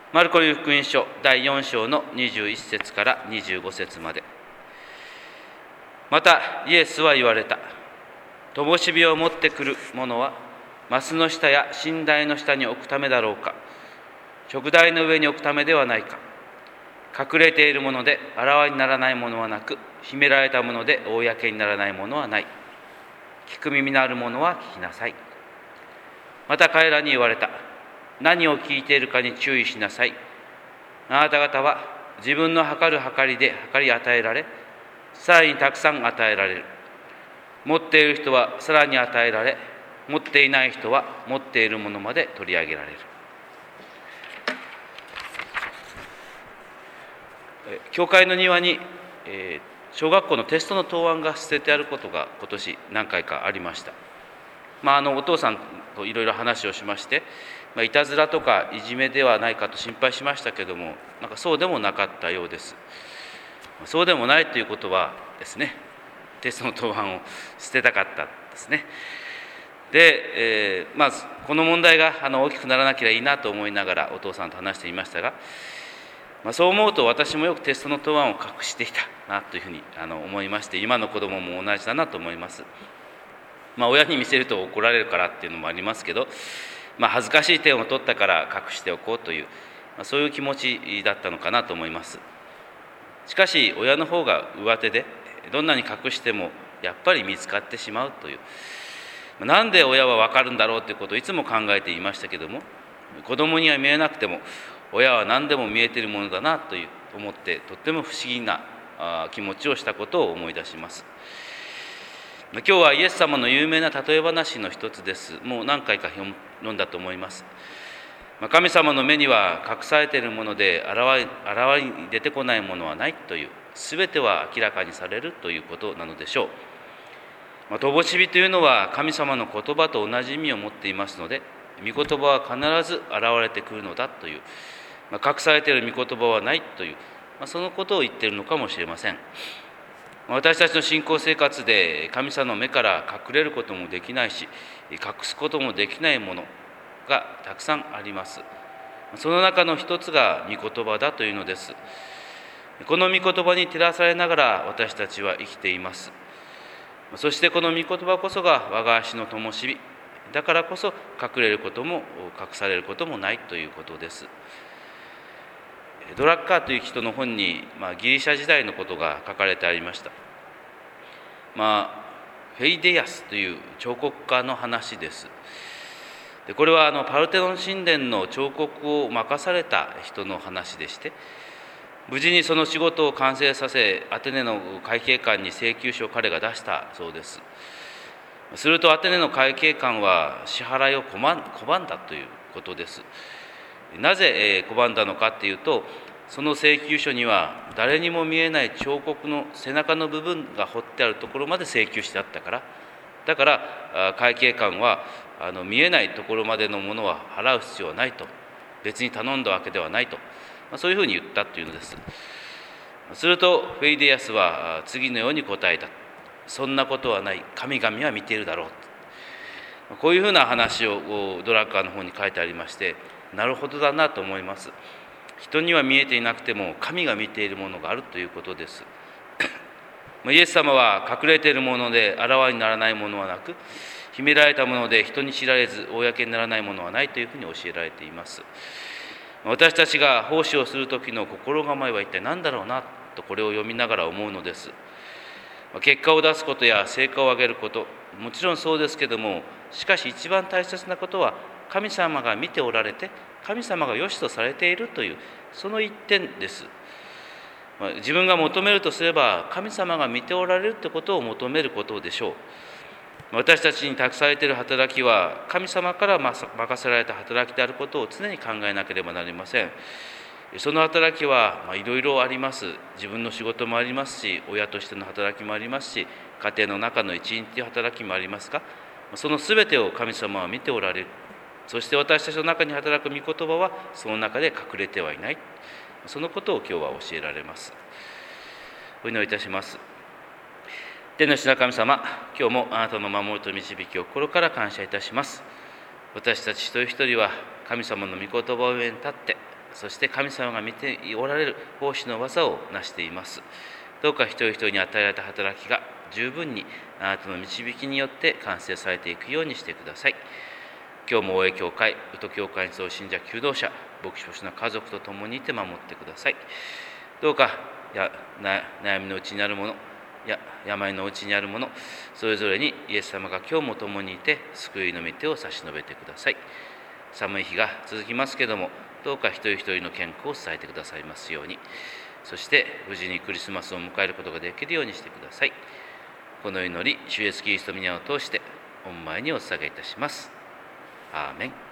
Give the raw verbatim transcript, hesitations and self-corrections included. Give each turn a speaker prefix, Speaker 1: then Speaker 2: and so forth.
Speaker 1: マルコに福音書だいよん章のにじゅういち節からにじゅうご節まで。またイエスは言われた。灯火を持ってくる者はマスの下や寝台の下に置くためだろうか、食台の上に置くためではないか。隠れているものであらわにならないものはなく、秘められたもので公にならないものはない。聞く耳のあるものは聞きなさい。また彼らに言われた。何を聞いているかに注意しなさい。あなた方は自分の測る測りで測り与えられ、さらにたくさん与えられる。持っている人はさらに与えられ、持っていない人は持っているものまで取り上げられる。教会の庭に、えー、小学校のテストの答案が捨ててあることが今年何回かありました。まあ、あのお父さんといろいろ話をしまして、まあ、いたずらとかいじめではないかと心配しましたけども、なんかそうでもなかったようです。そうでもないということはですね、テストの答案を捨てたかったですね。で、えー、まずこの問題があの大きくならなければいいなと思いながらお父さんと話していましたが、まあ、そう思うと私もよくテストの答案を隠していたなというふうにあの思いまして、今の子どもも同じだなと思います。まあ、親に見せると怒られるからっていうのもありますけど、まあ、恥ずかしい点を取ったから隠しておこうという、まあ、そういう気持ちだったのかなと思います。しかし親の方が上手で、どんなに隠してもやっぱり見つかってしまうという、なんで親は分かるんだろうということをいつも考えていましたけども、子供には見えなくても親は何でも見えているものだなという思って、とっても不思議な気持ちをしたことを思い出します。今日はイエス様の有名な例え話の一つです。もう何回か読んだと思います。神様の目には隠されているものであらわに出てこないものはないという、すべては明らかにされるということなのでしょう。灯火というのは神様の言葉と同じ意味を持っていますので、御言葉は必ず現れてくるのだという、隠されている御言葉はないという、そのことを言っているのかもしれません。私たちの信仰生活で神様の目から隠れることもできないし、隠すこともできないものがたくさんあります。その中の一つが御言葉だというのです。この御言葉に照らされながら私たちは生きています。そしてこの御言葉こそが我が足の灯火だからこそ、隠れることも隠されることもないということです。ドラッカーという人の本に、まあ、ギリシャ時代のことが書かれてありました。まあ、フェイディアスという彫刻家の話です。でこれはあのパルテノン神殿の彫刻を任された人の話でして、無事にその仕事を完成させ、アテネの会計官に請求書を彼が出したそうです。するとアテネの会計官は支払いを拒んだということです。なぜ拒んだのかというと、その請求書には誰にも見えない彫刻の背中の部分が彫ってあるところまで請求してあったから。だから会計官はあの見えないところまでのものは払う必要はないと、別に頼んだわけではないと、そういうふうに言ったというのです。するとフェイディアスは次のように答えた。そんなことはない、神々は見ているだろう。こういうふうな話をドラッカーの方に書いてありまして、なるほどだなと思います。人には見えていなくても神が見ているものがあるということです。イエス様は隠れているものであらわにならないものはなく、秘められたもので人に知られず公にならないものはないというふうに教えられています。私たちが奉仕をする時の心構えは一体何だろうなと、これを読みながら思うのです。結果を出すことや成果を上げること、もちろんそうですけども、しかし一番大切なことは神様が見ておられて、神様が良しとされているという、その一点です。自分が求めるとすれば、神様が見ておられるということを求めることでしょう。私たちに託されている働きは、神様から任せられた働きであることを常に考えなければなりません。その働きはいろいろあります。自分の仕事もありますし、親としての働きもありますし、家庭の中の一員という働きもありますが、そのすべてを神様は見ておられる。そして私たちの中に働く御言葉はその中で隠れてはいない。そのことを今日は教えられます。お祈りいたします。天の父なる神様、今日もあなたの守りと導きを心から感謝いたします。私たち一人一人は神様の御言葉を上に立って、 そして神様が見ておられる奉仕の技を成しています。どうか一人一人に与えられた働きが十分にあなたの導きによって完成されていくようにしてください。今日も大江教会、宇都教会に集う信者求道者、牧師牧師の家族と共にいて守ってください。どうかやな悩みのうちにあるもの、や病のうちにあるもの、それぞれにイエス様が今日も共にいて救いの御手を差し伸べてください。寒い日が続きますけども、どうか一人一人の健康を伝えてくださいますように、そして無事にクリスマスを迎えることができるようにしてください。この祈り、主イエスキリストの皆を通して御前にお捧げいたします。アーメン。